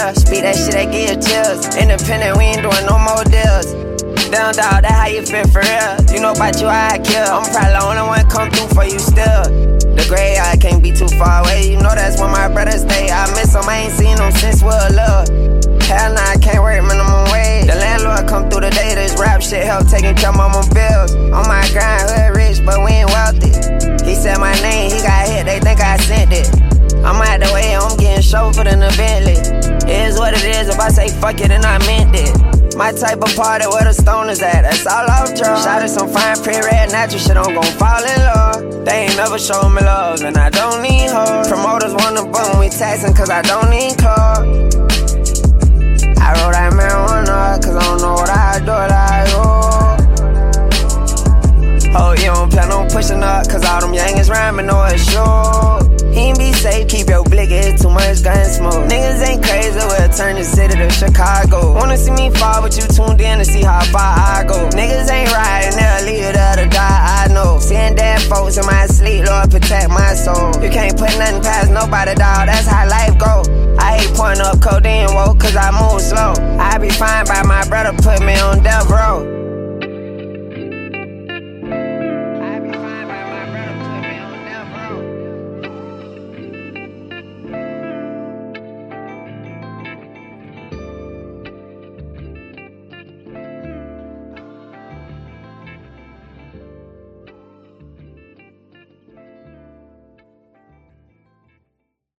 real. Speak that shit, they give chills. Independent, we ain't doing no more deals. Down, dog, that how you feel for real. You know about you, I kill. I'm probably the only one come through for you still. The graveyard can't be too far away. You know that's where my brothers stay. I miss them, I ain't seen them since we're love. Hell nah, I can't work minimum wage. The landlord come through the day, this rap shit help taking care of my bills. On my grind, hood rich, but we ain't wealthy. He said my name, he got hit, they think I sent it. I'm out the way, I'm getting chauffeured in a Bentley. It is what it is, if I say fuck it, then I meant it. My type of party where the stone is at, that's all off drugs. Shot at some fine print red natural shit, I'm gon' fall in love. They ain't never showed me love, and I don't need hoes. Promoters wanna bum me taxing, cause I don't need cars. I roll that marijuana, cause I don't know what I do, like, oh, you don't plan on pushing up, cause all them youngins rhyming, know it's sure. He ain't be safe, keep your blick, it's too much gun smoke. Niggas ain't crazy, we'll turn the city to Chicago. Wanna see me fall, but you tuned in to see how far I go. Niggas ain't riding, they'll leave you there to die, I know. Seeing dead folks in my sleep, Lord protect my soul. You can't put nothing past nobody, dawg, that's how life go. I hate pointing up codeine, whoa, cause I move slow. I be fine by my brother, put me on death row.